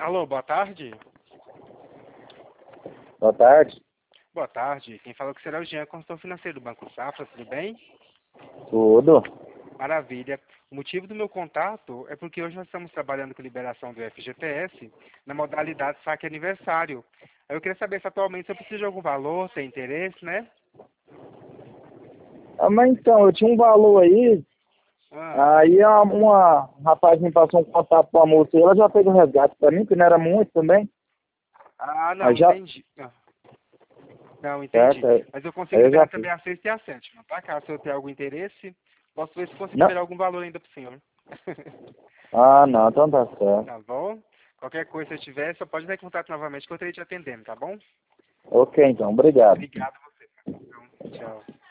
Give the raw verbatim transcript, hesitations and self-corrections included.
Alô, boa tarde. Boa tarde. Boa tarde. Quem falou que será o Jean, consultor financeiro do Banco Safra, tudo bem? Tudo. Maravilha. O motivo do meu contato é porque hoje nós estamos trabalhando com liberação do F G T S na modalidade saque aniversário. Eu queria saber se atualmente você precisa de algum valor, tem interesse, né? Ah, mas então, eu tinha um valor aí, Ah, aí a- uma um rapaz me passou um contato com a moça e ela já fez um resgate pra mim, que não era muito também. ah Aí não, já, entendi. Ah, não, entendi. certo, aí Mas eu consigo aí eu já liberar fiz. também a sexta e a sétima, tá? Caso eu tenha algum interesse, posso ver se consigo Não? liberar algum valor ainda pro senhor. Ah, não, então tá certo. Tá bom? Qualquer coisa se tiver, só pode entrar em contato novamente que eu estarei te atendendo, tá bom? Ok, então, obrigado. Obrigado a você. Então, tchau.